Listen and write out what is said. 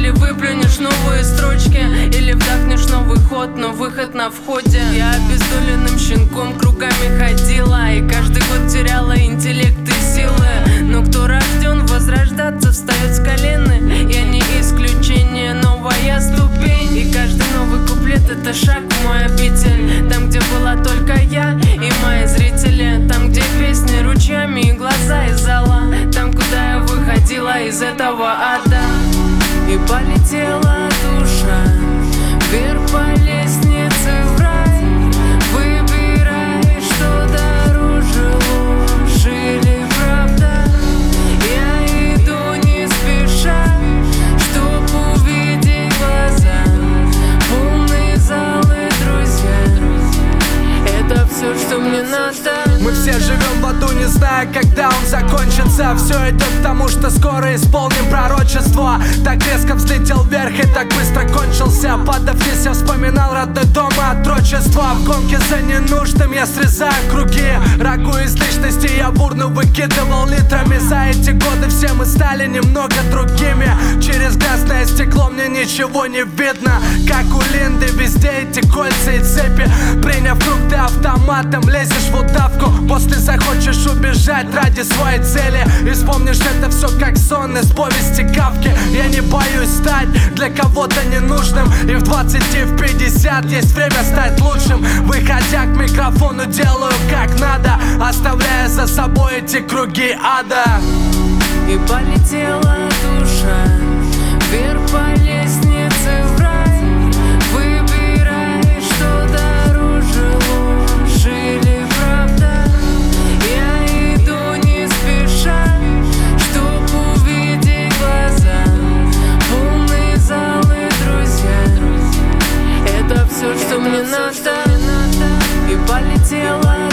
Или выплюнешь новые строчки, или вдохнешь новый ход, но выход на входе. Я обездоленным щенком кругами ходила, и каждый год теряла интеллект и силы. Но кто рожден возрождаться, встает с колен. Я не исключение, новая ступень. И каждый новый куплет — это шаг в мой обитель. Там, где была только я и мои зрители. Там, где песни ручьями и глаза из зала. Там, куда я выходила из этого ада. И полетела душа вверх по лестнице в рай. Выбирай, что дороже, ложь или правда. Я иду не спеша, чтоб увидеть глаза, полные залы, друзья. Это все, что мне надо. Мы все живем в аду, не зная, когда он закончится. Все идет к тому, что скоро исполним пророчество. Так резко взлетел вверх и так быстро кончился. Падав вниз, я вспоминал родной дом и отрочество. В гонке за ненужным я срезаю круги. Рагу из личности я бурно выкидывал литрами. За эти годы все мы стали немного другими. Через грязное стекло мне ничего не видно. Как у Линды везде эти кольца и цепи. Приняв круг, ты автоматом лезешь в удавку. После захочешь убежать ради своей цели. И вспомнишь это все как сон из повести Кавки. Я не боюсь стать для кого-то ненужным. И в 20 и в 50 есть время стать лучшим. Выходя к микрофону, делаю как надо, оставляя за собой эти круги ада. И полетела душа вверх по лестнице в рай. Выбирай, что дороже, ложь или правда. Я иду не спеша, чтоб увидеть глаза, полные залы, друзья. Это все, что мне надо. И полетела